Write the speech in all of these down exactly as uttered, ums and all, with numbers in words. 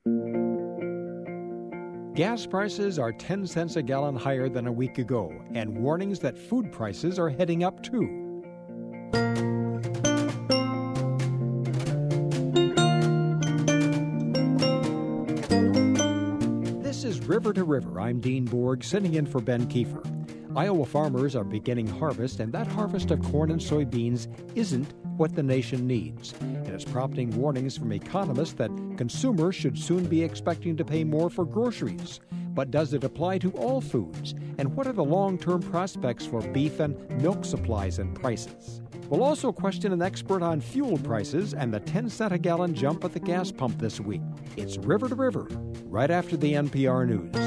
Gas prices are ten cents a gallon higher than a week ago, and warnings that food prices are heading up too. This is River to River. I'm Dean Borg, sitting in for Ben Kiefer. Iowa farmers are beginning harvest, and that harvest of corn and soybeans isn't what the nation needs. And it's prompting warnings from economists that consumers should soon be expecting to pay more for groceries. But does it apply to all foods? And what are the long-term prospects for beef and milk supplies and prices? We'll also question an expert on fuel prices and the ten cent a gallon jump at the gas pump this week. It's River to River, right after the N P R News.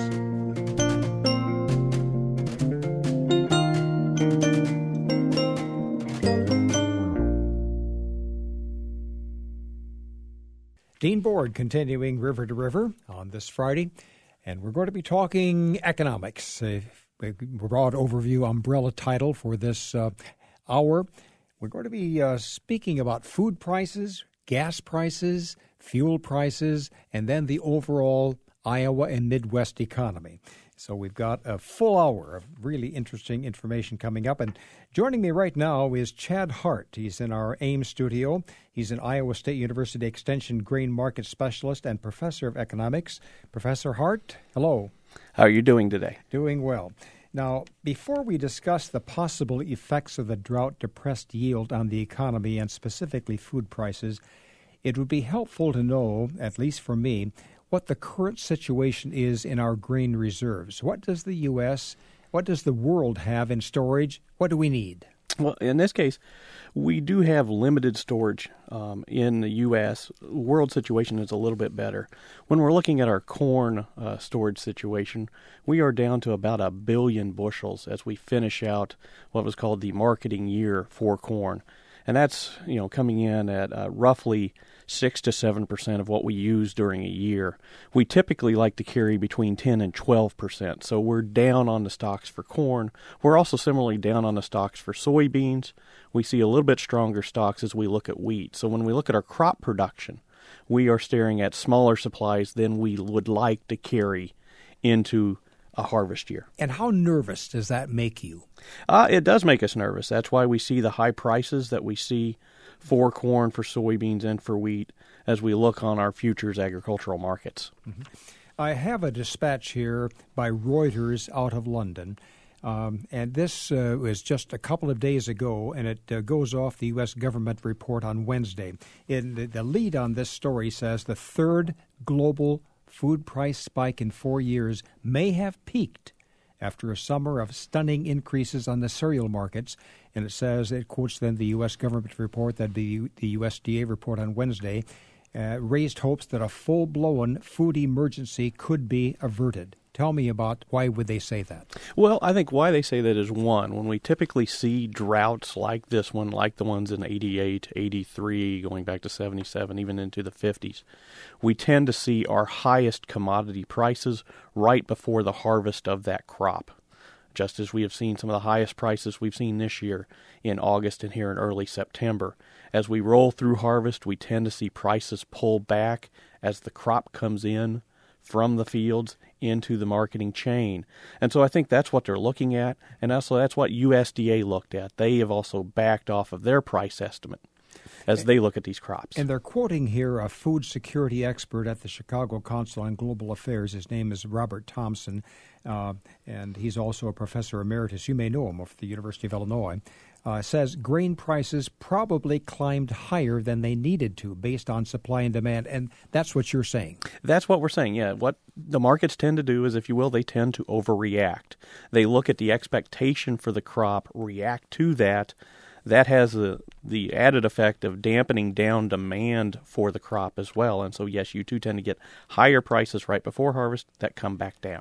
Dean Borg continuing River to River on this Friday, and we're going to be talking economics, a broad overview umbrella title for this uh, hour. We're going to be uh, speaking about food prices, gas prices, fuel prices, and then the overall Iowa and Midwest economy. So we've got a full hour of really interesting information coming up. And joining me right now is Chad Hart. He's in our Ames studio. He's an Iowa State University Extension grain market specialist and professor of economics. Professor Hart, hello. How are you doing today? Doing well. Now, before we discuss the possible effects of the drought-depressed yield on the economy and specifically food prices, it would be helpful to know, at least for me, what the current situation is in our grain reserves. What does the U S, what does the world have in storage? What do we need? Well, in this case, we do have limited storage um, in the U S. World situation is a little bit better. When we're looking at our corn uh, storage situation, we are down to about a billion bushels as we finish out what was called the marketing year for corn. And that's, you know, coming in at uh, roughly six to seven percent of what we use during a year. We typically like to carry between ten and twelve percent. So we're down on the stocks for corn. We're also similarly down on the stocks for soybeans. We see a little bit stronger stocks as we look at wheat. So when we look at our crop production, we are staring at smaller supplies than we would like to carry into a harvest year. And how nervous does that make you? Uh, it does make us nervous. That's why we see the high prices that we see for corn, for soybeans, and for wheat as we look on our futures agricultural markets. Mm-hmm. I have a dispatch here by Reuters out of London, um, and this uh, was just a couple of days ago, and it uh, goes off the U S government report on Wednesday. In the, the lead on this story says the third global food price spike in four years may have peaked after a summer of stunning increases on the cereal markets. And it says, it quotes then the U S government report that the, the U S D A report on Wednesday uh, raised hopes that a full-blown food emergency could be averted. Tell me about why would they say that? Well, I think why they say that is, one, when we typically see droughts like this one, like the ones in eighty-eight, eighty-three, going back to seventy-seven, even into the fifties, we tend to see our highest commodity prices right before the harvest of that crop, just as we have seen some of the highest prices we've seen this year in August and here in early September. As we roll through harvest, we tend to see prices pull back as the crop comes in from the fields into the marketing chain. And so I think that's what they're looking at, and also that's what U S D A looked at. They have also backed off of their price estimate as they look at these crops. And they're quoting here a food security expert at the Chicago Council on Global Affairs. His name is Robert Thompson, uh, and he's also a professor emeritus. You may know him, of the University of Illinois. Uh, says grain prices probably climbed higher than they needed to based on supply and demand, and that's what you're saying. That's what we're saying, yeah. What the markets tend to do is, if you will, they tend to overreact. They look at the expectation for the crop, react to that. That has a, the added effect of dampening down demand for the crop as well. And so, yes, you too tend to get higher prices right before harvest that come back down.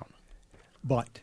But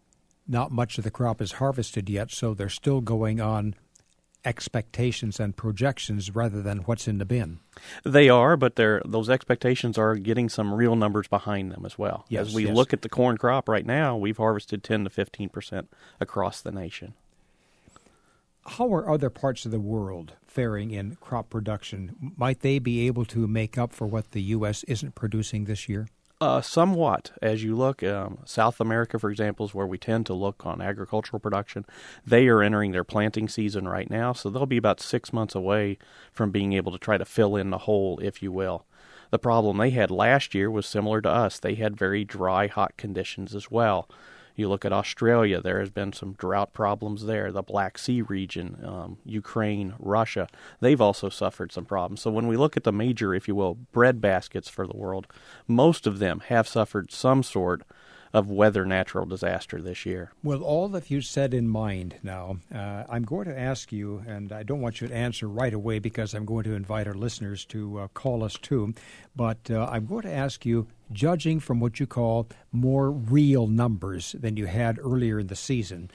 not much of the crop is harvested yet, so they're still going on expectations and projections rather than what's in the bin. They are, but they're, those expectations are getting some real numbers behind them as well. Yes, as we yes. look at the corn crop right now, we've harvested ten to fifteen percent across the nation. how are other parts of the world faring in crop production? Might they be able to make up for what the U S isn't producing this year? Uh, somewhat. As you look, um, South America, for example, is where we tend to look on agricultural production. They are entering their planting season right now, so they'll be about six months away from being able to try to fill in the hole, if you will. The problem they had last year was similar to us. They had very dry, hot conditions as well. You look at Australia, there has been some drought problems there. The Black Sea region, um, Ukraine, Russia, they've also suffered some problems. So when we look at the major, if you will, bread baskets for the world, most of them have suffered some sort of weather natural disaster this year. With all that you said in mind now, uh, I'm going to ask you, and I don't want you to answer right away because I'm going to invite our listeners to uh, call us too, but uh, I'm going to ask you, judging from what you call more real numbers than you had earlier in the season,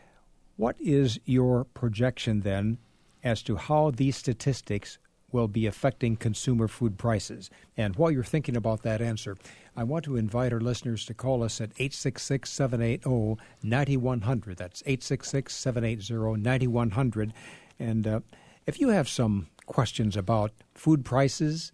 what is your projection then as to how these statistics will be affecting consumer food prices? And while you're thinking about that answer, I want to invite our listeners to call us at eight six six, seven eight zero, nine one zero zero. That's eight six six, seven eight zero, nine one zero zero. And uh, if you have some questions about food prices,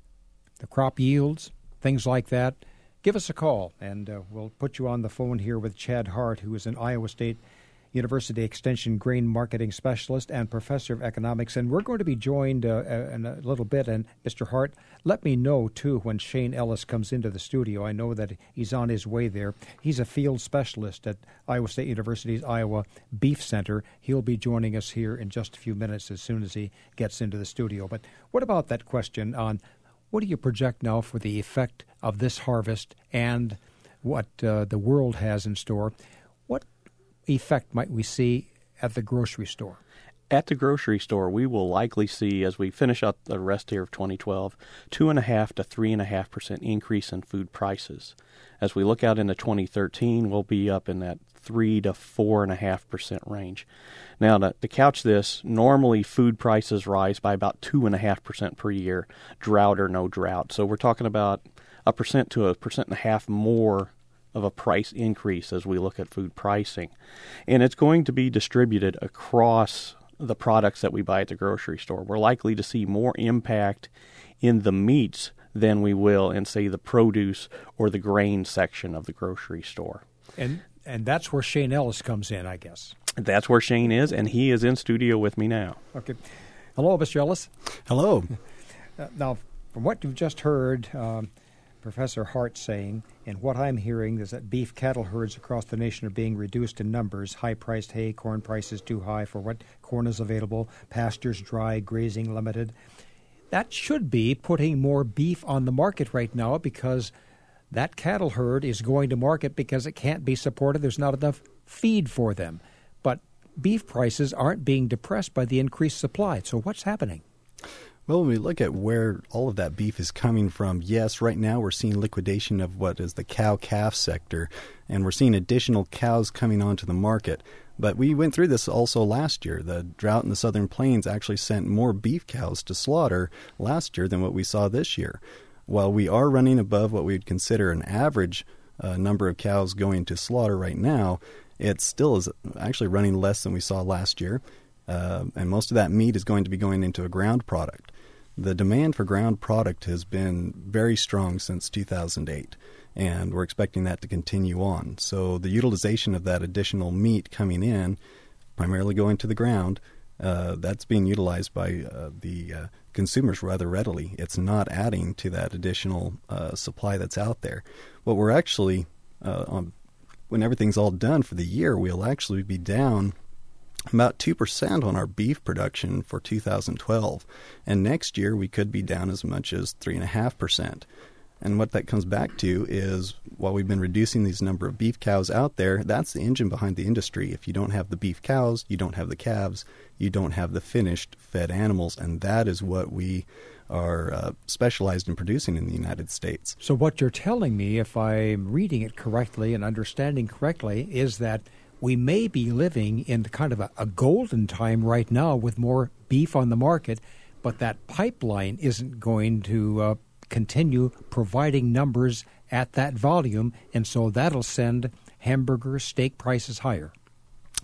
the crop yields, things like that, give us a call, and uh, we'll put you on the phone here with Chad Hart, who is an Iowa State University Extension Grain Marketing Specialist and Professor of Economics. And we're going to be joined uh, in a little bit. And Mister Hart, let me know, too, when Shane Ellis comes into the studio. I know that he's on his way there. He's a field specialist at Iowa State University's Iowa Beef Center. He'll be joining us here in just a few minutes as soon as he gets into the studio. But what about that question on what do you project now for the effect of this harvest and what uh, the world has in store? What effect might we see at the grocery store? At the grocery store, we will likely see, as we finish up the rest here of twenty twelve, two and a half to three and a half percent increase in food prices. As we look out into twenty thirteen, we'll be up in that three to four and a half percent range. Now, to, to couch this, normally food prices rise by about two and a half percent per year, drought or no drought. So we're talking about a percent to a percent and a half more of a price increase as we look at food pricing. And it's going to be distributed across the products that we buy at the grocery store. We're likely to see more impact in the meats than we will in, say, the produce or the grain section of the grocery store. And and that's where Shane Ellis comes in, I guess. That's where Shane is, and he is in studio with me now. Okay. Hello, Mister Ellis. Hello. Uh, now, from what you've just heard um, Professor Hart saying, and what I'm hearing is that beef cattle herds across the nation are being reduced in numbers. High-priced hay, corn prices too high for what corn is available, pastures dry, grazing limited. That should be putting more beef on the market right now because that cattle herd is going to market because it can't be supported. There's not enough feed for them. But beef prices aren't being depressed by the increased supply. So what's happening? Well, when we look at where all of that beef is coming from, yes, right now we're seeing liquidation of what is the cow-calf sector, and we're seeing additional cows coming onto the market. But we went through this also last year. The drought in the Southern Plains actually sent more beef cows to slaughter last year than what we saw this year. While we are running above what we'd consider an average uh, number of cows going to slaughter right now, it still is actually running less than we saw last year. Uh, and most of that meat is going to be going into a ground product. The demand for ground product has been very strong since two thousand eight, and we're expecting that to continue on. So the utilization of that additional meat coming in, primarily going to the ground, uh, that's being utilized by uh, the uh, consumers rather readily. It's not adding to that additional uh, supply that's out there. What we're actually, uh, on, when everything's all done for the year, we'll actually be down about two percent on our beef production for two thousand twelve. And next year, we could be down as much as three point five percent. And what that comes back to is, while we've been reducing these number of beef cows out there, that's the engine behind the industry. If you don't have the beef cows, you don't have the calves, you don't have the finished fed animals, and that is what we are uh, specialized in producing in the United States. So what you're telling me, if I'm reading it correctly and understanding correctly, is that we may be living in kind of a, a golden time right now with more beef on the market, but that pipeline isn't going to uh, continue providing numbers at that volume, and so that'll send hamburger, steak prices higher.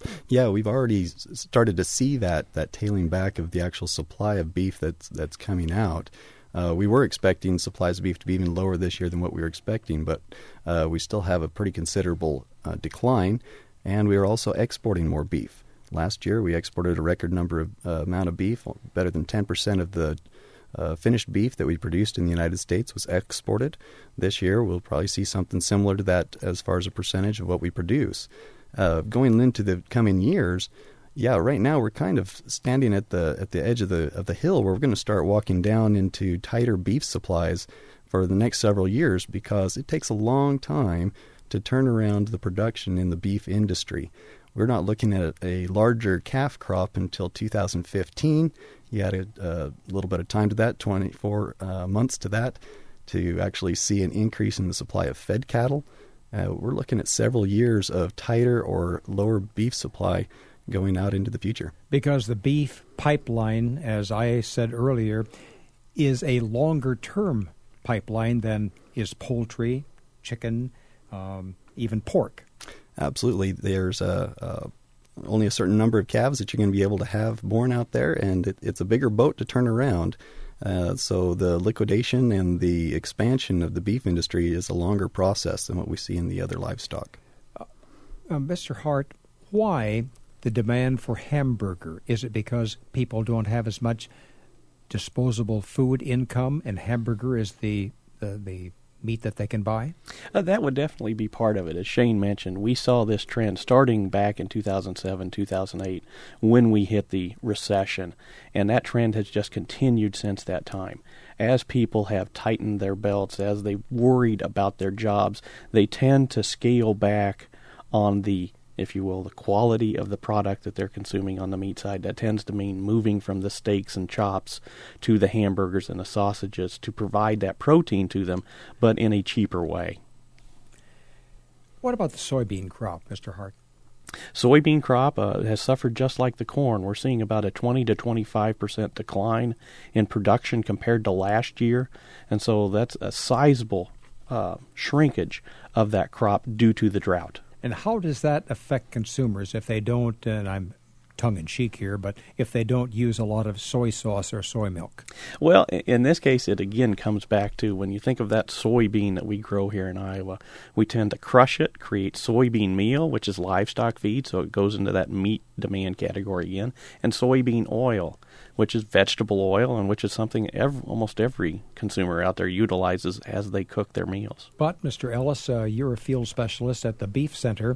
Yeah, we've already started to see that, that tailing back of the actual supply of beef that's that's coming out. Uh, we were expecting supplies of beef to be even lower this year than what we were expecting, but uh, we still have a pretty considerable uh, decline, and we are also exporting more beef. Last year, we exported a record number of uh, amount of beef. Better than ten percent of the uh, finished beef that we produced in the United States was exported. This year, we'll probably see something similar to that as far as a percentage of what we produce. Uh, going into the coming years, yeah, right now we're kind of standing at the at the edge of the of the hill where we're going to start walking down into tighter beef supplies for the next several years, because it takes a long time to turn around the production in the beef industry. We're not looking at a larger calf crop until two thousand fifteen. You had a, a little bit of time to that, twenty-four uh, months to that, to actually see an increase in the supply of fed cattle. Uh, we're looking at several years of tighter or lower beef supply going out into the future. Because the beef pipeline, as I said earlier, is a longer-term pipeline than is poultry, chicken, um, even pork. Absolutely. There's a, a, only a certain number of calves that you're going to be able to have born out there, and it, it's a bigger boat to turn around. Uh, so the liquidation and the expansion of the beef industry is a longer process than what we see in the other livestock. Uh, uh, Mister Hart, why the demand for hamburger? Is it because people don't have as much disposable food income, and hamburger is the the, the meat that they can buy? Uh, that would definitely be part of it. As Shane mentioned, we saw this trend starting back in two thousand seven, two thousand eight, when we hit the recession, and that trend has just continued since that time. As people have tightened their belts, as they worried about their jobs, they tend to scale back on the, if you will, the quality of the product that they're consuming on the meat side. That tends to mean moving from the steaks and chops to the hamburgers and the sausages to provide that protein to them, but in a cheaper way. What about the soybean crop, Mister Hart? Soybean crop uh, has suffered just like the corn. We're seeing about a twenty to twenty-five percent decline in production compared to last year, and so that's a sizable uh, shrinkage of that crop due to the drought. And how does that affect consumers if they don't, and I'm tongue-in-cheek here, but if they don't use a lot of soy sauce or soy milk? Well, in this case, it again comes back to when you think of that soybean that we grow here in Iowa, we tend to crush it, create soybean meal, which is livestock feed, so it goes into that meat demand category again, and soybean oil, which is vegetable oil, and which is something every, almost every consumer out there utilizes as they cook their meals. But, Mister Ellis, uh, you're a field specialist at the Beef Center.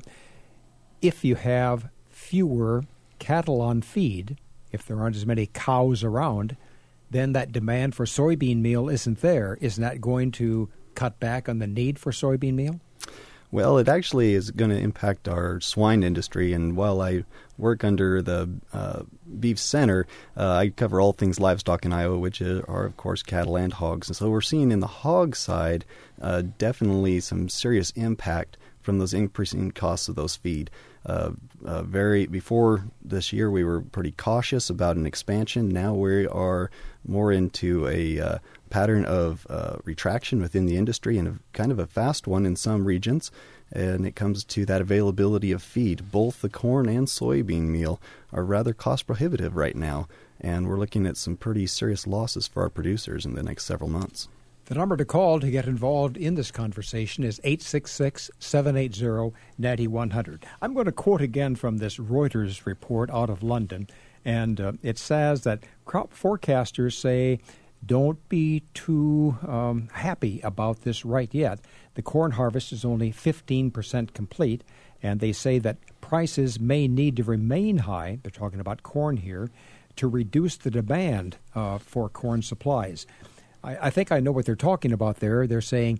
If you have fewer cattle on feed, if there aren't as many cows around, then that demand for soybean meal isn't there. Isn't that going to cut back on the need for soybean meal? Well, it actually is going to impact our swine industry, and while I work under the uh, Beef Center, uh, I cover all things livestock in Iowa, which are, of course, cattle and hogs. And so we're seeing in the hog side uh, definitely some serious impact from those increasing costs of those feed. Uh, uh, very before this year, we were pretty cautious about an expansion. Now we are more into a uh, pattern of uh, retraction within the industry, and a, kind of a fast one in some regions. And it comes to that availability of feed. Both the corn and soybean meal are rather cost prohibitive right now, and we're looking at some pretty serious losses for our producers in the next several months. The number to call to get involved in this conversation is eight six six, seven eight zero, nine one zero zero. I'm going to quote again from this Reuters report out of London, and uh, it says that crop forecasters say don't be too um, happy about this right yet. The corn harvest is only fifteen percent complete, and they say that prices may need to remain high, they're talking about corn here, to reduce the demand uh, for corn supplies. I think I know what they're talking about there. They're saying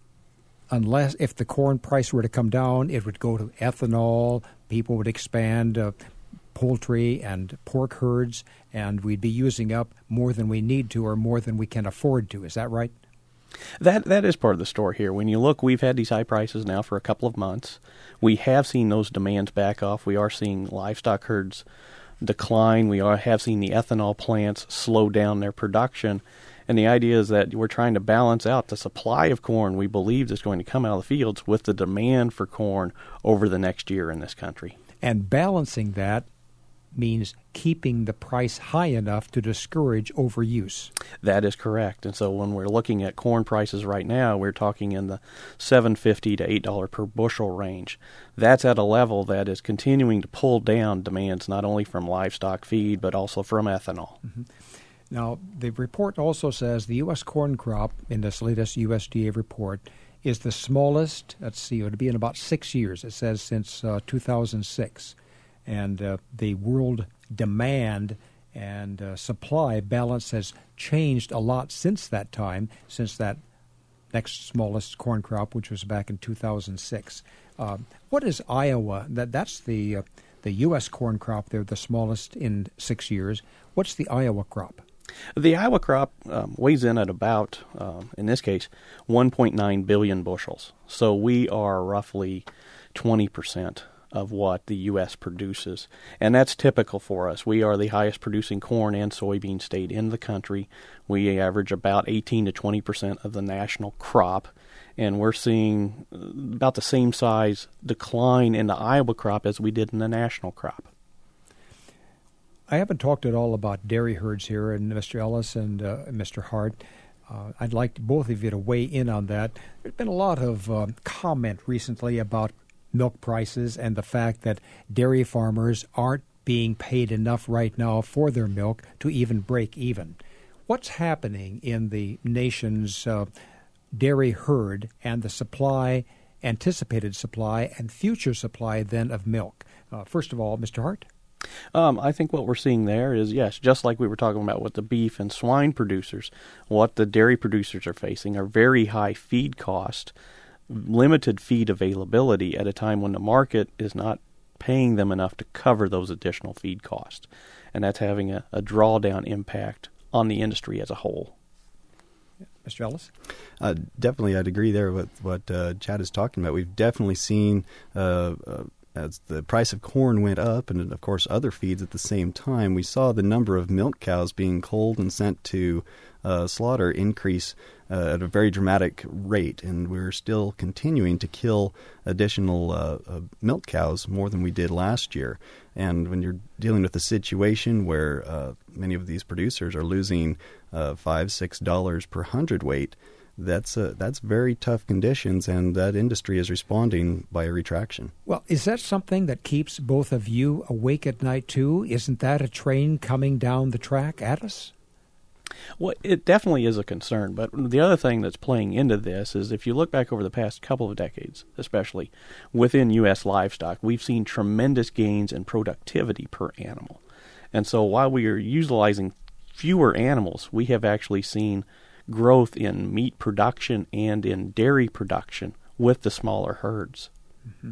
unless if the corn price were to come down, it would go to ethanol, people would expand uh, poultry and pork herds, and we'd be using up more than we need to or more than we can afford to. Is that right? That that is part of the story here. When you look, we've had these high prices now for a couple of months. We have seen those demands back off. We are seeing livestock herds decline. We are have seen the ethanol plants slow down their production. And the idea is that we're trying to balance out the supply of corn we believe is going to come out of the fields with the demand for corn over the next year in this country. And balancing that means keeping the price high enough to discourage overuse. That is correct. And so when we're looking at corn prices right now, we're talking in the seven fifty to eight dollars per bushel range. That's at a level that is continuing to pull down demands not only from livestock feed but also from ethanol. Mm-hmm. Now, the report also says the U S corn crop in this latest U S D A report is the smallest, let's see, it would be in about six years, it says, since uh, two thousand six. And uh, the world demand and uh, supply balance has changed a lot since that time, since that next smallest corn crop, which was back in two thousand six. Uh, what is Iowa? That That's the, uh, the U S corn crop. They're the smallest in six years. What's the Iowa crop? The Iowa crop um, weighs in at about, um, in this case, one point nine billion bushels. So we are roughly twenty percent of what the U S produces. And that's typical for us. We are the highest producing corn and soybean state in the country. We average about eighteen to twenty percent of the national crop. And we're seeing about the same size decline in the Iowa crop as we did in the national crop. I haven't talked at all about dairy herds here, and Mister Ellis and uh, Mister Hart. Uh, I'd like both of you to weigh in on that. There's been a lot of uh, comment recently about milk prices and the fact that dairy farmers aren't being paid enough right now for their milk to even break even. What's happening in the nation's uh, dairy herd and the supply, anticipated supply, and future supply then of milk? Uh, first of all, Mister Hart? Um, I think what we're seeing there is, yes, just like we were talking about with the beef and swine producers, what the dairy producers are facing are very high feed cost, limited feed availability at a time when the market is not paying them enough to cover those additional feed costs. And that's having a, a drawdown impact on the industry as a whole. Mister Ellis? Uh, definitely, I'd agree there with what uh, Chad is talking about. We've definitely seen uh, uh, as the price of corn went up and, of course, other feeds at the same time, we saw the number of milk cows being culled and sent to uh, slaughter increase uh, at a very dramatic rate. And we're still continuing to kill additional uh, uh, milk cows more than we did last year. And when you're dealing with a situation where uh, many of these producers are losing uh, five, six dollars per hundredweight, That's uh, that's very tough conditions, and that industry is responding by a retraction. Well, is that something that keeps both of you awake at night, too? Isn't that a train coming down the track at us? Well, it definitely is a concern, but the other thing that's playing into this is if you look back over the past couple of decades, especially within U S livestock, we've seen tremendous gains in productivity per animal. And so while we are utilizing fewer animals, we have actually seen growth in meat production and in dairy production with the smaller herds. Mm-hmm.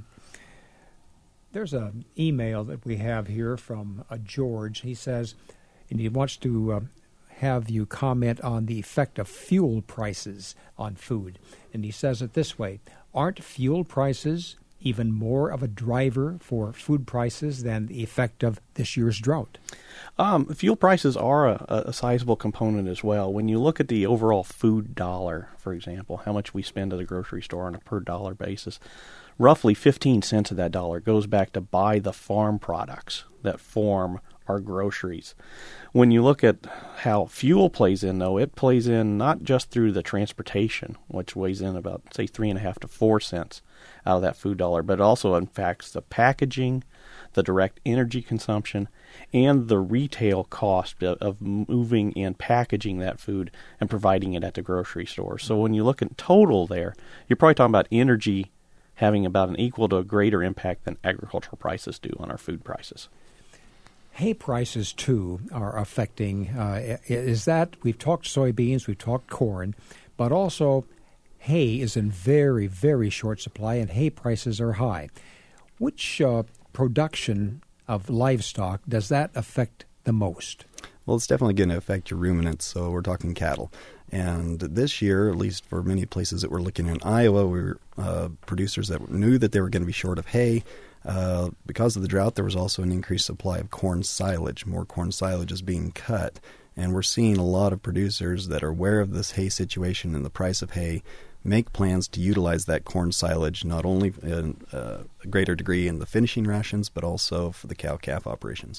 There's an email that we have here from uh, George. He says, and he wants to uh, have you comment on the effect of fuel prices on food. And he says it this way: aren't fuel prices even more of a driver for food prices than the effect of this year's drought? Um, fuel prices are a, a sizable component as well. When you look at the overall food dollar, for example, how much we spend at a grocery store on a per dollar basis, roughly fifteen cents of that dollar goes back to buy the farm products that form our groceries. When you look at how fuel plays in, though, it plays in not just through the transportation, which weighs in about, say, three and a half to four cents out of that food dollar, but also impacts the packaging, the direct energy consumption, and the retail cost of, of moving and packaging that food and providing it at the grocery store. So when you look in total there, you're probably talking about energy having about an equal to a greater impact than agricultural prices do on our food prices. Hay prices, too, are affecting, uh, is that, we've talked soybeans, we've talked corn, but also hay is in very, very short supply, and hay prices are high. Which uh, production of livestock does that affect the most? Well, it's definitely going to affect your ruminants, so we're talking cattle. And this year, at least for many places that we're looking in Iowa, we were uh, producers that knew that they were going to be short of hay. Uh, because of the drought, there was also an increased supply of corn silage. More corn silage is being cut. And we're seeing a lot of producers that are aware of this hay situation and the price of hay make plans to utilize that corn silage not only in uh, a greater degree in the finishing rations, but also for the cow-calf operations.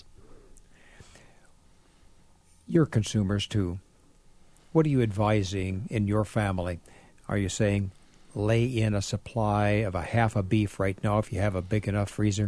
Your consumers, too. What are you advising in your family? Are you saying lay in a supply of a half a beef right now if you have a big enough freezer?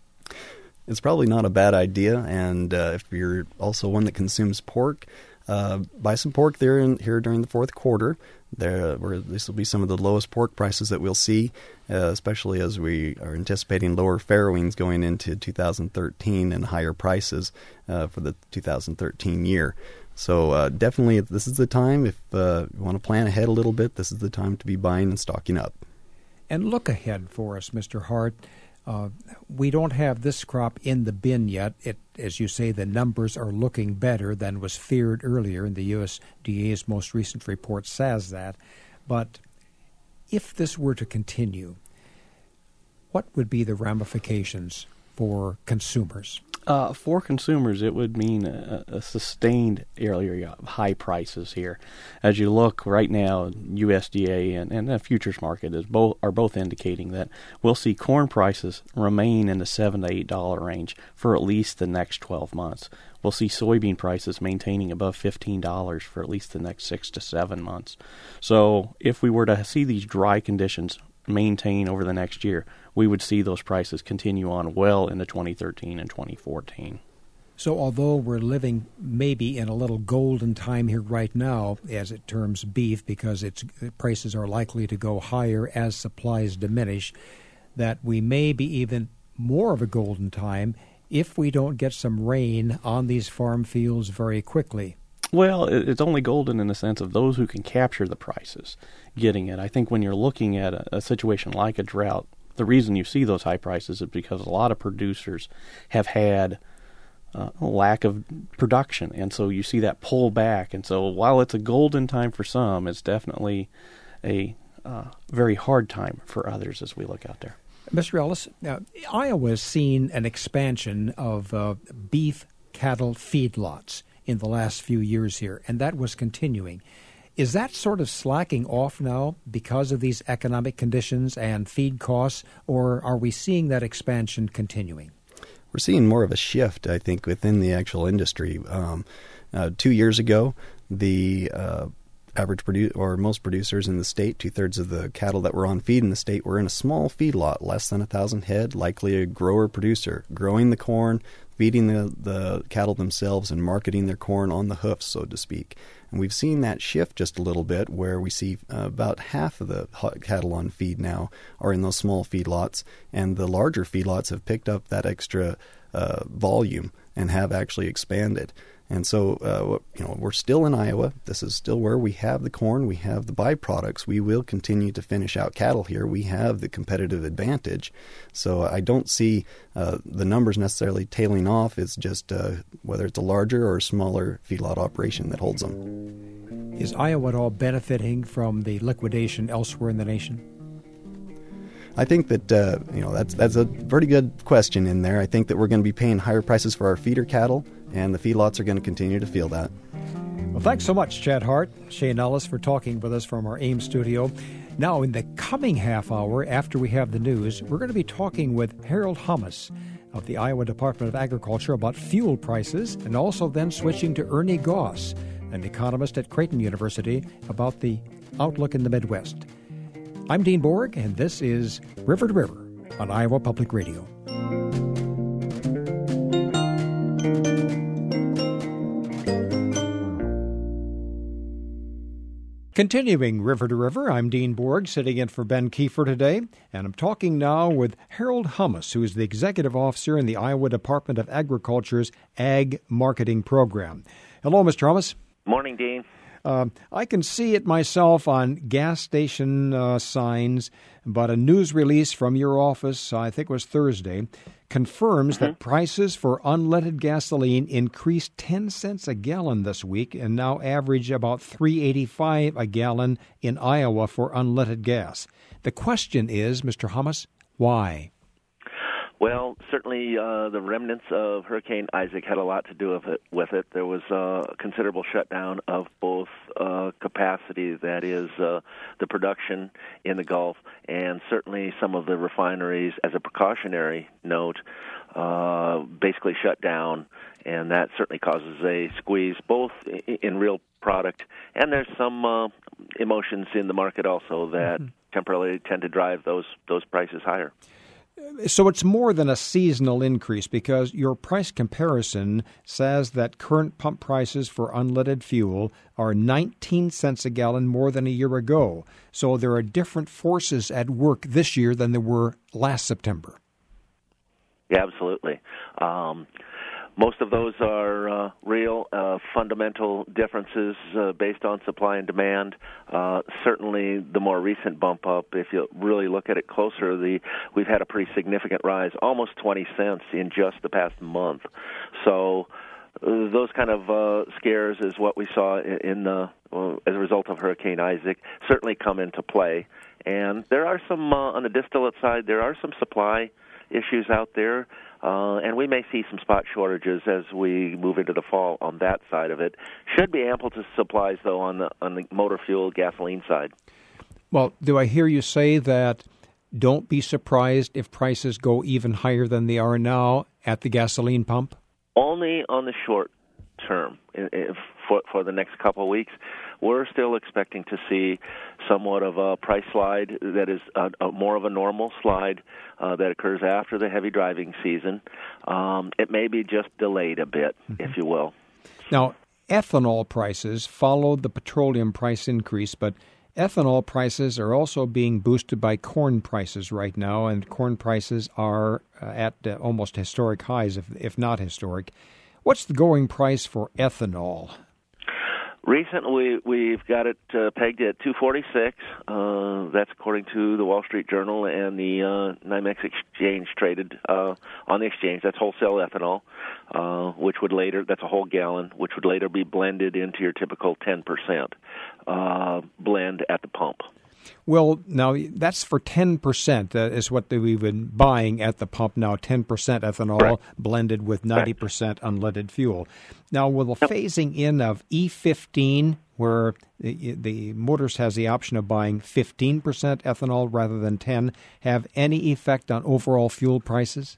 It's probably not a bad idea, and uh, if you're also one that consumes pork, uh, buy some pork there in, here during the fourth quarter. There, where this will be some of the lowest pork prices that we'll see, uh, especially as we are anticipating lower farrowings going into two thousand thirteen and higher prices uh, for the two thousand thirteen year. So uh, definitely, this is the time. If uh, you want to plan ahead a little bit, this is the time to be buying and stocking up. And look ahead for us, Mister Hart. Uh, we don't have this crop in the bin yet. It, as you say, the numbers are looking better than was feared earlier, and the U S D A's most recent report says that. But if this were to continue, what would be the ramifications for consumers? Uh, for consumers, it would mean a, a sustained area of high prices here. As you look right now, U S D A and, and the futures market is both are both indicating that we'll see corn prices remain in the seven to eight dollar range for at least the next twelve months. We'll see soybean prices maintaining above fifteen dollars for at least the next six to seven months. So, if we were to see these dry conditions maintain over the next year, we would see those prices continue on well into twenty thirteen and twenty fourteen. So although we're living maybe in a little golden time here right now, as it terms beef, because its prices are likely to go higher as supplies diminish, that we may be even more of a golden time if we don't get some rain on these farm fields very quickly. Well, it's only golden in the sense of those who can capture the prices getting it. I think when you're looking at a, a situation like a drought, the reason you see those high prices is because a lot of producers have had uh, a lack of production, and so you see that pull back. And so while it's a golden time for some, it's definitely a uh, very hard time for others as we look out there. Mister Ellis, now, Iowa has seen an expansion of uh, beef cattle feedlots in the last few years here, and that was continuing. Is that sort of slacking off now because of these economic conditions and feed costs, or are we seeing that expansion continuing? We're seeing more of a shift, I think, within the actual industry. Um, uh, two years ago, the uh, average produ- or most producers in the state, two-thirds of the cattle that were on feed in the state were in a small feedlot, less than a thousand head, likely a grower-producer, growing the corn, feeding the, the cattle themselves and marketing their corn on the hoofs, so to speak. And we've seen that shift just a little bit where we see uh, about half of the cattle on feed now are in those small feedlots, and the larger feedlots have picked up that extra uh, volume and have actually expanded. And so, uh, you know, we're still in Iowa. This is still where we have the corn. We have the byproducts. We will continue to finish out cattle here. We have the competitive advantage. So I don't see uh, the numbers necessarily tailing off. It's just uh, whether it's a larger or a smaller feedlot operation that holds them. Is Iowa at all benefiting from the liquidation elsewhere in the nation? I think that uh, you know that's that's a pretty good question in there. I think that we're going to be paying higher prices for our feeder cattle, and the feedlots are going to continue to feel that. Well, thanks so much, Chad Hart, Shane Ellis, for talking with us from our Ames studio. Now, in the coming half hour, after we have the news, we're going to be talking with Harold Hummus of the Iowa Department of Agriculture about fuel prices, and also then switching to Ernie Goss, an economist at Creighton University, about the outlook in the Midwest. I'm Dean Borg, and this is River to River on Iowa Public Radio. Continuing River to River, I'm Dean Borg, sitting in for Ben Kiefer today, and I'm talking now with Harold Hummus, who is the Executive Officer in the Iowa Department of Agriculture's Ag Marketing Program. Hello, Mister Hummus. Morning, Dean. Uh, I can see it myself on gas station uh, signs, but a news release from your office, I think it was Thursday, confirms mm-hmm. that prices for unleaded gasoline increased ten cents a gallon this week and now average about three dollars and eighty-five cents a gallon in Iowa for unleaded gas. The question is, Mister Hummus, why? Well, certainly uh, the remnants of Hurricane Isaac had a lot to do with it. With it. There was uh, a considerable shutdown of both uh, capacity, that is, uh, the production in the Gulf, and certainly some of the refineries, as a precautionary note, uh, basically shut down, and that certainly causes a squeeze both in real product, and there's some uh, emotions in the market also that mm-hmm. temporarily tend to drive those those prices higher. So it's more than a seasonal increase, because your price comparison says that current pump prices for unleaded fuel are nineteen cents a gallon more than a year ago. So there are different forces at work this year than there were last September. Yeah, absolutely. Um, most of those are uh, real uh, fundamental differences uh, based on supply and demand. Uh, certainly, the more recent bump up, if you really look at it closer, the we've had a pretty significant rise, almost twenty cents in just the past month. So uh, those kind of uh, scares is what we saw in, in the uh, as a result of Hurricane Isaac certainly come into play. And there are some uh, on the distillate side. There are some supply issues out there. Uh, and we may see some spot shortages as we move into the fall on that side of it. Should be ample to supplies, though, on the on the motor fuel gasoline side. Well, do I hear you say that don't be surprised if prices go even higher than they are now at the gasoline pump? Only on the short term. If for, for the next couple of weeks, we're still expecting to see somewhat of a price slide that is a, a more of a normal slide uh, that occurs after the heavy driving season. Um, it may be just delayed a bit, mm-hmm. if you will. Now, ethanol prices followed the petroleum price increase, but ethanol prices are also being boosted by corn prices right now, and corn prices are uh, at uh, almost historic highs, if, if not historic. What's the going price for ethanol? Recently, we've got it uh, pegged at two forty-six. Uh, that's according to the Wall Street Journal and the uh, NYMEX exchange traded uh, on the exchange. That's wholesale ethanol, uh, which would later, that's a whole gallon, which would later be blended into your typical ten percent uh, blend at the pump. Well, now, that's for ten percent. That is what we've been buying at the pump now, ten percent ethanol Correct. blended with ninety percent unleaded fuel. Now, will the phasing in of E fifteen, where the, the Motors has the option of buying fifteen percent ethanol rather than ten, have any effect on overall fuel prices?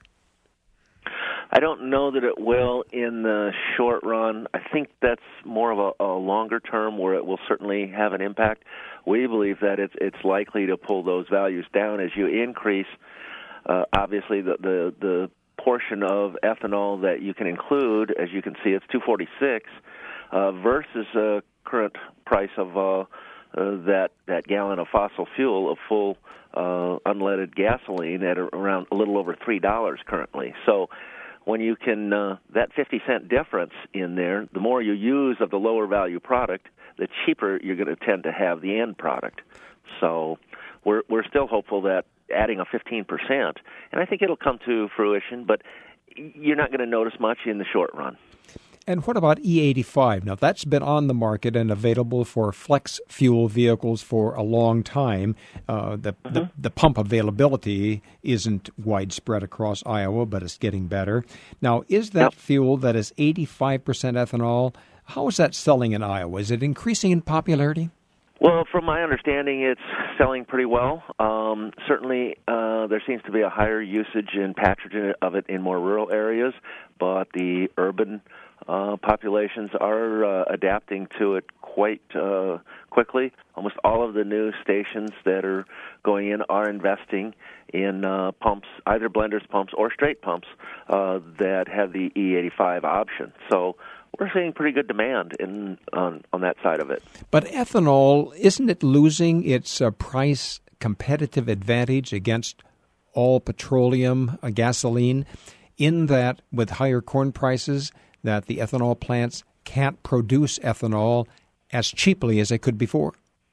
I don't know that it will in the short run. I think that's more of a, a longer term where it will certainly have an impact. We believe that it's it's likely to pull those values down as you increase, uh, obviously, the, the, the portion of ethanol that you can include. As you can see, it's two forty-six uh, versus a current price of uh, uh, that, that gallon of fossil fuel of full uh, unleaded gasoline at around a little over three dollars currently. So when you can, uh, that fifty cent difference in there, the more you use of the lower value product, the cheaper you're going to tend to have the end product. So we're we're still hopeful that adding a fifteen percent, and I think it'll come to fruition, but you're not going to notice much in the short run. And what about E eighty-five? Now, that's been on the market and available for flex fuel vehicles for a long time. Uh, the, mm-hmm. the the pump availability isn't widespread across Iowa, but it's getting better. Now, is that yep. fuel that is eighty-five percent ethanol, how is that selling in Iowa? Is it increasing in popularity? Well, from my understanding, it's selling pretty well. Um, certainly, uh, there seems to be a higher usage and patronage of it in more rural areas, but the urban uh, populations are uh, adapting to it quite uh, quickly. Almost all of the new stations that are going in are investing in uh, pumps, either blenders pumps or straight pumps uh, that have the E eighty-five option. So we're seeing pretty good demand in on, on that side of it. But ethanol, isn't it losing its uh, price competitive advantage against all petroleum uh, gasoline, in that with higher corn prices, that the ethanol plants can't produce ethanol as cheaply as they could before?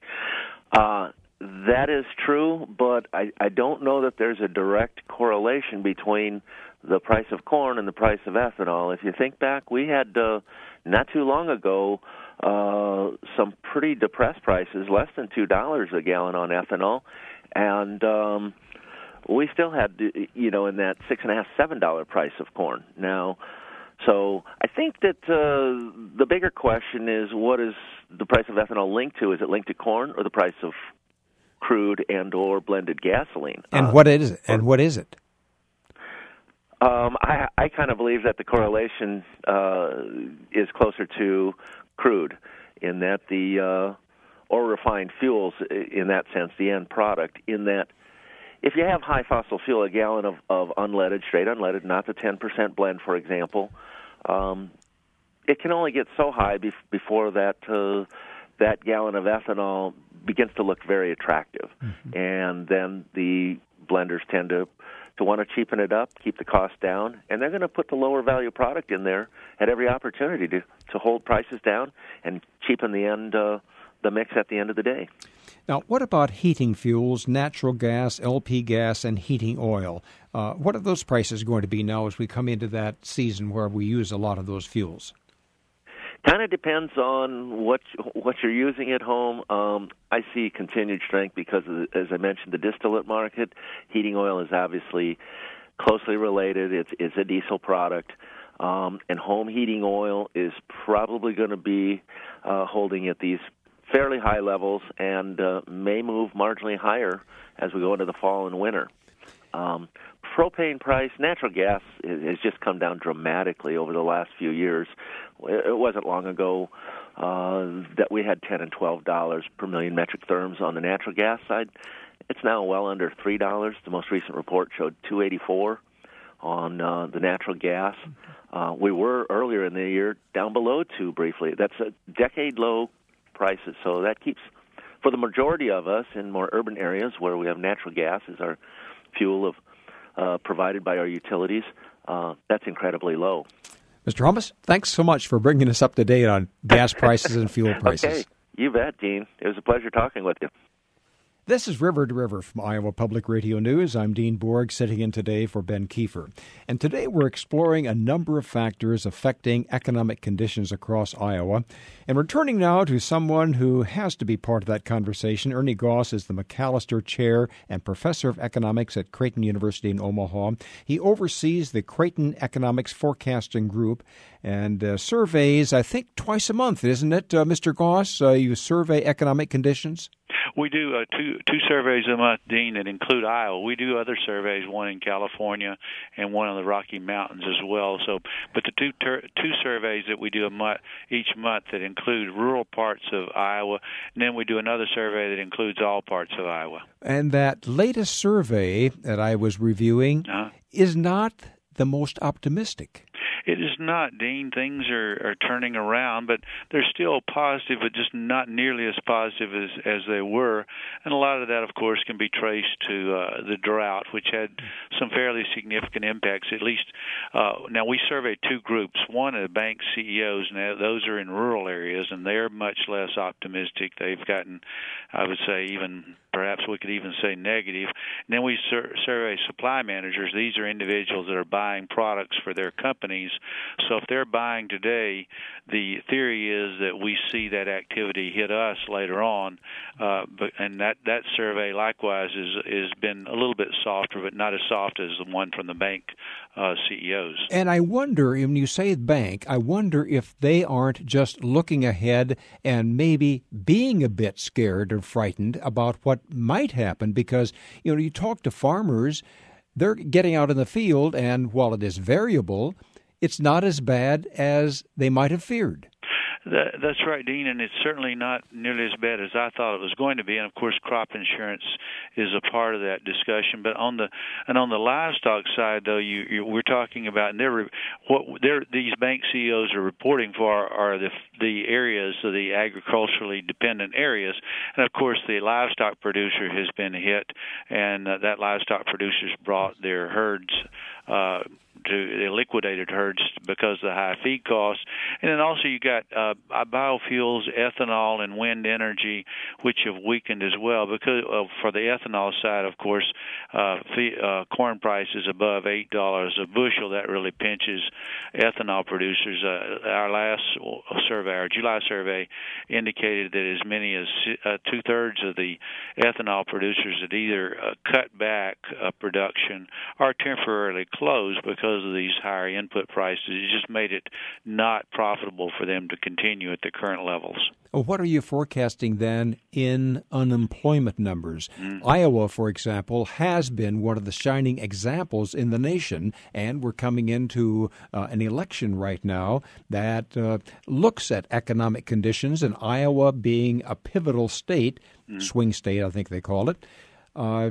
Uh, that is true, but I, I don't know that there's a direct correlation between the price of corn and the price of ethanol. If you think back, we had uh, not too long ago uh, some pretty depressed prices, less than two dollars a gallon on ethanol, and um, we still had, you know, in that six and a half, seven dollar price of corn. Now, so I think that uh, the bigger question is, what is the price of ethanol linked to? Is it linked to corn or the price of crude and or blended gasoline? And uh, what is it? And what is it? Um, I, I kind of believe that the correlation uh, is closer to crude, in that the uh, or refined fuels, in that sense, the end product, in that if you have high fossil fuel, a gallon of, of unleaded, straight unleaded, not the ten percent blend, for example, um, it can only get so high bef- before that uh, that gallon of ethanol begins to look very attractive. Mm-hmm. And then the blenders tend to, to want to cheapen it up, keep the cost down, and they're going to put the lower value product in there at every opportunity to, to hold prices down and cheapen the end uh, the mix at the end of the day. Now, what about heating fuels, natural gas, L P gas, and heating oil? Uh, what are those prices going to be now as we come into that season where we use a lot of those fuels? Kind of depends on what what you're using at home. Um, I see continued strength because, of the, as I mentioned, the distillate market. Heating oil is obviously closely related. It's, it's a diesel product. Um, and home heating oil is probably going to be uh, holding at these fairly high levels and uh, may move marginally higher as we go into the fall and winter. Um, propane price, natural gas has just come down dramatically over the last few years. It wasn't long ago uh, that we had ten and twelve dollars per million metric therms on the natural gas side. It's now well under three dollars. The most recent report showed two eighty-four on uh, the natural gas. Uh, we were earlier in the year down below two briefly. That's a decade low prices. So that keeps, for the majority of us in more urban areas where we have natural gas as our fuel of uh, provided by our utilities, uh, that's incredibly low. Mister Hummus, thanks so much for bringing us up to date on gas prices and fuel prices. Okay, you bet, Dean. It was a pleasure talking with you. This is River to River from Iowa Public Radio News. I'm Dean Borg, sitting in today for Ben Kiefer. And today we're exploring a number of factors affecting economic conditions across Iowa. And we're turning now to someone who has to be part of that conversation. Ernie Goss is the McAllister Chair and Professor of Economics at Creighton University in Omaha. He oversees the Creighton Economics Forecasting Group and uh, surveys, I think, twice a month, isn't it, uh, Mister Goss? Uh, you survey economic conditions? We do uh, two two surveys a month, Dean, that include Iowa. We do other surveys, one in California and one in the Rocky Mountains as well. So, but the two ter- two surveys that we do a month, each month that include rural parts of Iowa, and then we do another survey that includes all parts of Iowa. And that latest survey that I was reviewing uh-huh. is not the most optimistic. It is not, Dean. Things are, are turning around, but they're still positive, but just not nearly as positive as, as they were. And a lot of that, of course, can be traced to uh, the drought, which had some fairly significant impacts, at least. Uh, now, we surveyed two groups. One are bank C E Os, and those are in rural areas, and they're much less optimistic. They've gotten, I would say, even perhaps we could even say negative. And then we sur- survey supply managers. These are individuals that are buying products for their companies. So if they're buying today, the theory is that we see that activity hit us later on. Uh, but and that, that survey likewise is has been a little bit softer, but not as soft as the one from the bank uh, C E Os. And I wonder, when you say bank, I wonder if they aren't just looking ahead and maybe being a bit scared or frightened about what might happen, because, you know, you talk to farmers, they're getting out in the field, and while it is variable, it's not as bad as they might have feared. That, that's right, Dean, and it's certainly not nearly as bad as I thought it was going to be. And of course, crop insurance is a part of that discussion. But on the and on the livestock side, though, you, you we're talking about, and they're what they're, these bank C E Os are reporting for are the the areas of the agriculturally dependent areas, and of course, the livestock producer has been hit, and uh, that livestock producers brought their herds Uh, to the liquidated herds because of the high feed costs. And then also you got uh, biofuels, ethanol, and wind energy, which have weakened as well. Because uh, for the ethanol side, of course, uh, fee, uh, corn prices above eight dollars a bushel, that really pinches ethanol producers. Uh, our last survey, our July survey, indicated that as many as uh, two-thirds of the ethanol producers had either uh, cut back uh, production or temporarily closed because of these higher input prices. It just made it not profitable for them to continue at the current levels. What are you forecasting then in unemployment numbers? Mm. Iowa, for example, has been one of the shining examples in the nation, and we're coming into uh, an election right now that uh, looks at economic conditions, and Iowa being a pivotal state, mm. swing state, I think they call it. Uh,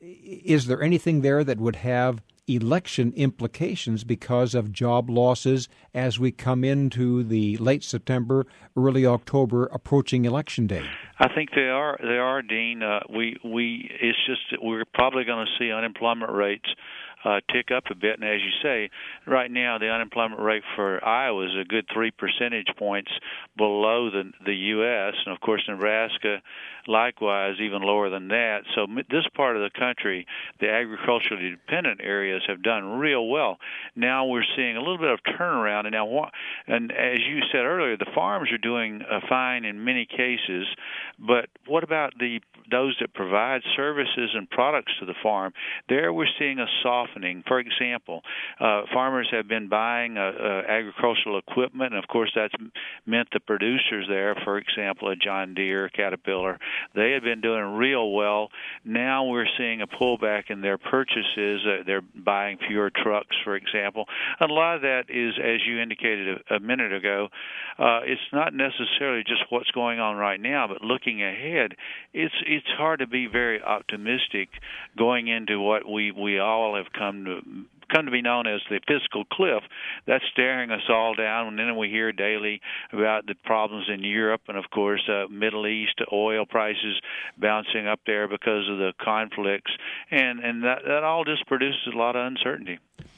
is there anything there that would have election implications because of job losses as we come into the late September, early October, approaching election day? I think they are. They are, Dean. Uh, we we. It's just that we're probably going to see unemployment rates uh, tick up a bit. And as you say, right now the unemployment rate for Iowa is a good three percentage points below the the U S, and of course Nebraska, likewise, even lower than that. So this part of the country, the agriculturally dependent areas, have done real well. Now we're seeing a little bit of turnaround, and now, and as you said earlier, the farms are doing uh, fine in many cases. But what about the those that provide services and products to the farm? There we're seeing a softening. For example, uh, farmers have been buying uh, uh, agricultural equipment, and of course that's meant the producers there, for example, a John Deere, Caterpillar, they had been doing real well. Now we're seeing a pullback in their purchases. Uh, they're buying fewer trucks, for example. And a lot of that is, as you indicated a, a minute ago, uh, it's not necessarily just what's going on right now, but looking ahead, it's it's hard to be very optimistic going into what we, we all have come to come to be known as the fiscal cliff. That's staring us all down. And then we hear daily about the problems in Europe and, of course, uh, Middle East oil prices bouncing up there because of the conflicts. And, and that, that all just produces a lot of uncertainty.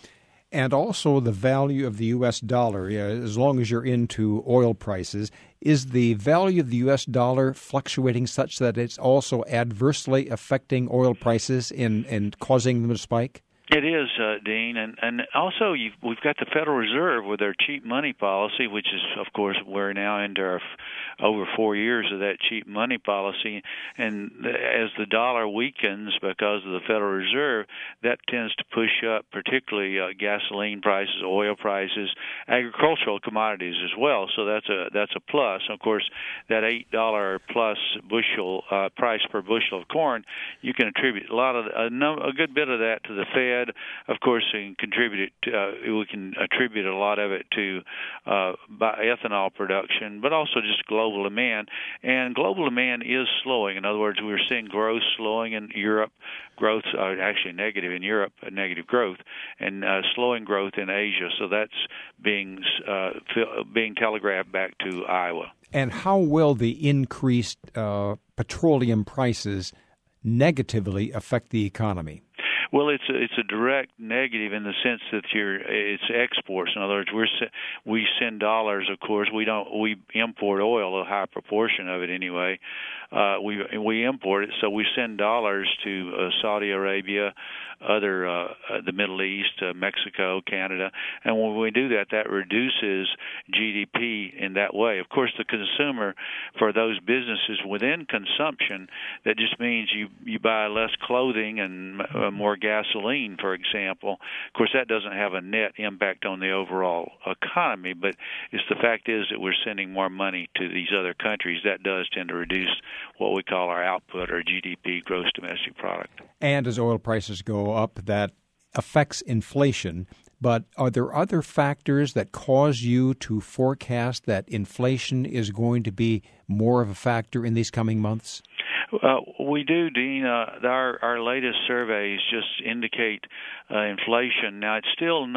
And also the value of the U S dollar. Yeah, as long as you're into oil prices, is the value of the U S dollar fluctuating such that it's also adversely affecting oil prices in, in causing them to spike? It is, uh, Dean, and and also you've, we've got the Federal Reserve with their cheap money policy, which is, of course, we're now into our f- over four years of that cheap money policy, and the, as the dollar weakens because of the Federal Reserve, that tends to push up particularly uh, gasoline prices, oil prices, agricultural commodities as well. So that's a that's a plus. Of course, that eight dollar plus bushel uh, price per bushel of corn, you can attribute a lot of a, no, a good bit of that to the Fed. Of course, we can contribute. It, uh, we can attribute a lot of it to uh, ethanol production, but also just global demand. And global demand is slowing. In other words, we're seeing growth slowing in Europe, growth uh, actually negative in Europe, uh, negative growth, and uh, slowing growth in Asia. So that's being uh, being telegraphed back to Iowa. And how will the increased uh, petroleum prices negatively affect the economy? Well, it's a, it's a direct negative in the sense that you're it's exports. In other words, we're we send dollars. Of course, we don't we import oil, a high proportion of it anyway. Uh, we we import it, so we send dollars to uh, Saudi Arabia, other uh, the Middle East, uh, Mexico, Canada, and when we do that, that reduces G D P in that way. Of course, the consumer, for those businesses within consumption, that just means you you buy less clothing and uh, more gasoline, for example. Of course, that doesn't have a net impact on the overall economy, but it's the fact is that we're sending more money to these other countries. That does tend to reduce what we call our output, or G D P, gross domestic product. And as oil prices go up, that affects inflation. But are there other factors that cause you to forecast that inflation is going to be more of a factor in these coming months? Uh, we do, Dean. Uh, our our latest surveys just indicate uh, inflation. Now, it's still not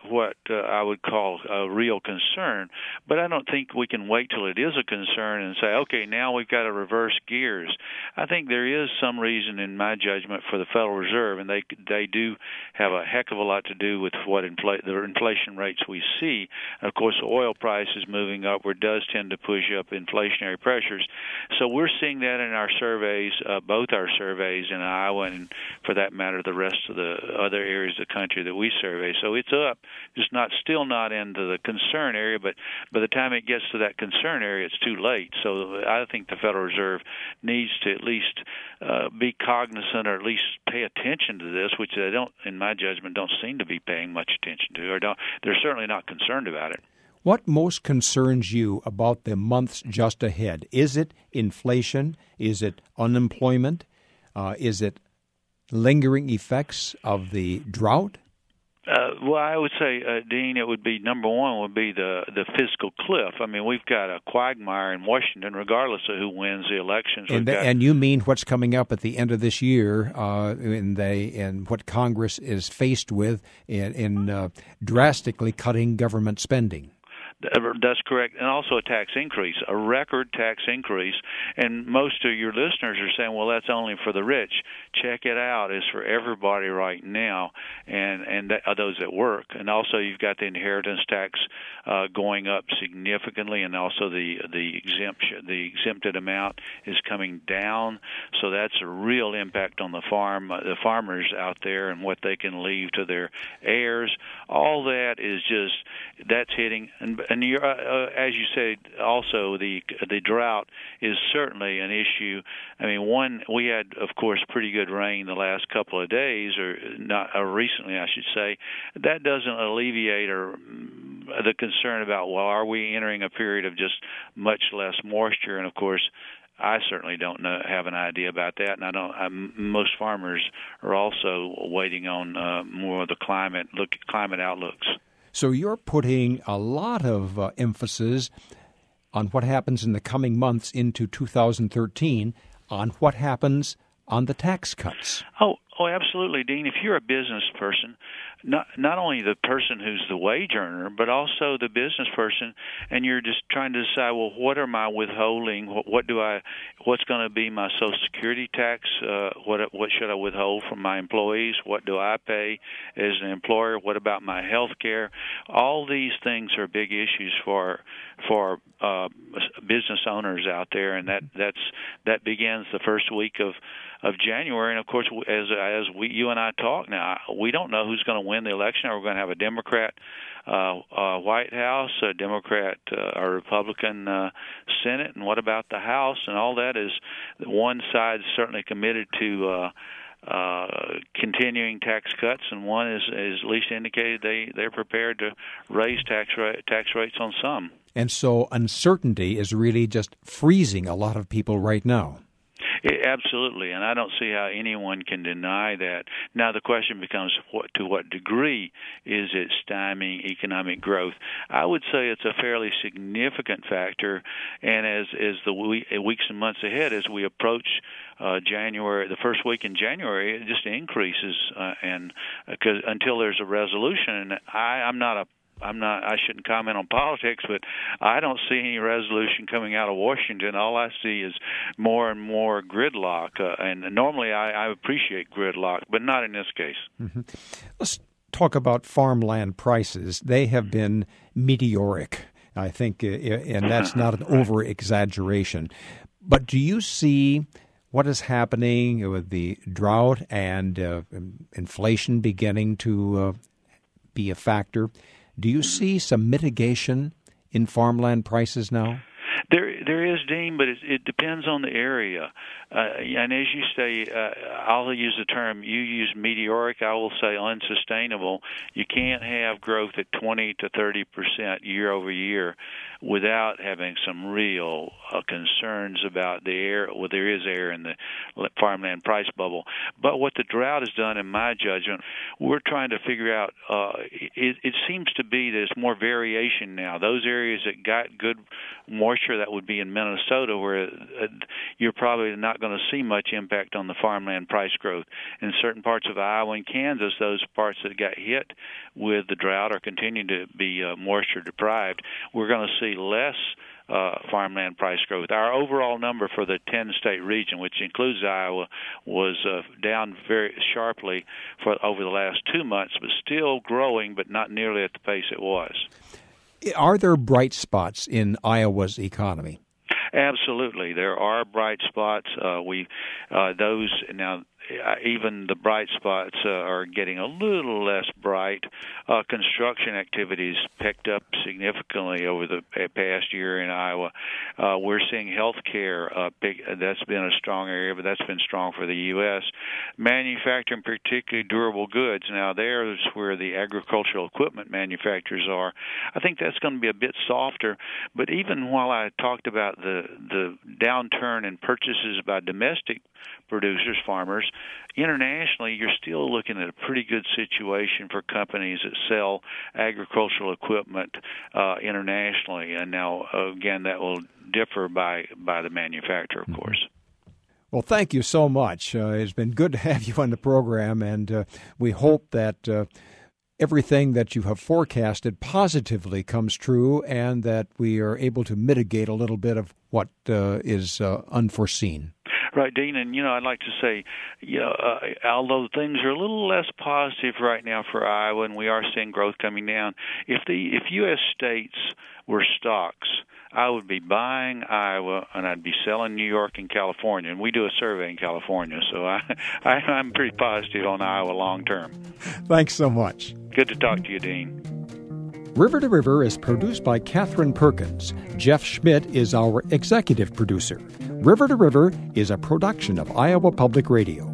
what uh, I would call a real concern. But I don't think we can wait till it is a concern and say, okay, now we've got to reverse gears. I think there is some reason, in my judgment, for the Federal Reserve, and they they do have a heck of a lot to do with what infl- the inflation rates we see. And of course, the oil price is moving upward, does tend to push up inflationary pressures. So we're seeing that in our surveys, uh, both our surveys in Iowa and, for that matter, the rest of the other areas of the country that we survey. So it's up, just not still not into the concern area, but by the time it gets to that concern area, it's too late. So I think the Federal Reserve needs to at least uh, be cognizant, or at least pay attention to this, which they don't, in my judgment, don't seem to be paying much attention to, or don't. They're certainly not concerned about it. What most concerns you about the months just ahead? Is it inflation? Is it unemployment? Uh, is it lingering effects of the drought? Uh, well, I would say, uh, Dean, it would be number one would be the the fiscal cliff. I mean, we've got a quagmire in Washington, regardless of who wins the elections. And, the, got, and you mean what's coming up at the end of this year, uh, in they and what Congress is faced with in, in uh, drastically cutting government spending. That's correct, and also a tax increase, a record tax increase. And most of your listeners are saying, well, that's only for the rich. Check it out. It's for everybody right now, and, and that, uh, those that work. And also you've got the inheritance tax uh, going up significantly, and also the the exemption, the exempted amount is coming down. So that's a real impact on the farm, uh, the farmers out there, and what they can leave to their heirs. All that is just, that's hitting. And, And you're, uh, as you said, also the the drought is certainly an issue. I mean, one, we had, of course, pretty good rain the last couple of days, or not, or recently, I should say. That doesn't alleviate or the concern about, well, are we entering a period of just much less moisture? And of course, I certainly don't know, have an idea about that, and I don't. I'm, most farmers are also waiting on uh, more of the climate look climate outlooks. So you're putting a lot of uh, emphasis on what happens in the coming months into two thousand thirteen, on what happens on the tax cuts. Oh, oh, absolutely, Dean. If you're a business person, not not only the person who's the wage earner, but also the business person, and you're just trying to decide, well, what am I withholding? What, what do I? What's going to be my Social Security tax? Uh, what what should I withhold from my employees? What do I pay as an employer? What about my health care? All these things are big issues for for uh, business owners out there, and that that's that begins the first week of. of January, and of course, as as we, you and I talk now, we don't know who's going to win the election. Are we going to have a Democrat uh, uh, White House, a Democrat uh, or Republican uh, Senate, and what about the House? And all that is, one side is certainly committed to uh, uh, continuing tax cuts, and one is, is at least indicated they they're prepared to raise tax ra- tax rates on some. And so uncertainty is really just freezing a lot of people right now. It, absolutely, and I don't see how anyone can deny that. Now the question becomes, what, to what degree is it stymieing economic growth? I would say it's a fairly significant factor, and as as the week, weeks and months ahead, as we approach uh, January, the first week in January, it just increases, uh, and because uh, until there's a resolution, and I, I'm not a I'm not. I shouldn't comment on politics, but I don't see any resolution coming out of Washington. All I see is more and more gridlock, uh, and normally I, I appreciate gridlock, but not in this case. Mm-hmm. Let's talk about farmland prices. They have been meteoric, I think, and that's not an over-exaggeration. But do you see what is happening with the drought and uh, inflation beginning to uh, be a factor? Do you see some mitigation in farmland prices now? There, there is, Dean, but it, it depends on the area. Uh, and as you say, uh, I'll use the term, you use meteoric, I will say unsustainable. You can't have growth at twenty to thirty percent year over year without having some real uh, concerns about the air. Well, there is air in the farmland price bubble. But what the drought has done, in my judgment, we're trying to figure out, uh, it, it seems to be there's more variation now. Those areas that got good moisture, that would be in Minnesota, where uh, you're probably not going to see much impact on the farmland price growth. In certain parts of Iowa and Kansas, those parts that got hit with the drought or continue to be uh, moisture deprived, we're going to see less Uh, farmland price growth. Our overall number for the ten-state region, which includes Iowa, was uh, down very sharply for over the last two months, but still growing, but not nearly at the pace it was. Are there bright spots in Iowa's economy? Absolutely, there are bright spots. Uh, we uh, those now. Even the bright spots uh, are getting a little less bright. Uh, construction activities picked up significantly over the past year in Iowa. Uh, we're seeing health care. Uh, big, that's been a strong area, but that's been strong for the U S Manufacturing, particularly durable goods. Now, there's where the agricultural equipment manufacturers are. I think that's going to be a bit softer. But even while I talked about the, the downturn in purchases by domestic producers, farmers, internationally, you're still looking at a pretty good situation for companies that sell agricultural equipment uh, internationally. And now, again, that will differ by, by the manufacturer, of course. Well, thank you so much. Uh, it's been good to have you on the program, and uh, we hope that uh, everything that you have forecasted positively comes true and that we are able to mitigate a little bit of what uh, is uh, unforeseen. Right, Dean, and, you know, I'd like to say, you know, uh, although things are a little less positive right now for Iowa, and we are seeing growth coming down, if the if U S states were stocks, I would be buying Iowa, and I'd be selling New York and California, and we do a survey in California, so I, I, I'm pretty positive on Iowa long term. Thanks so much. Good to talk to you, Dean. River to River is produced by Catherine Perkins. Jeff Schmidt is our executive producer. River to River is a production of Iowa Public Radio.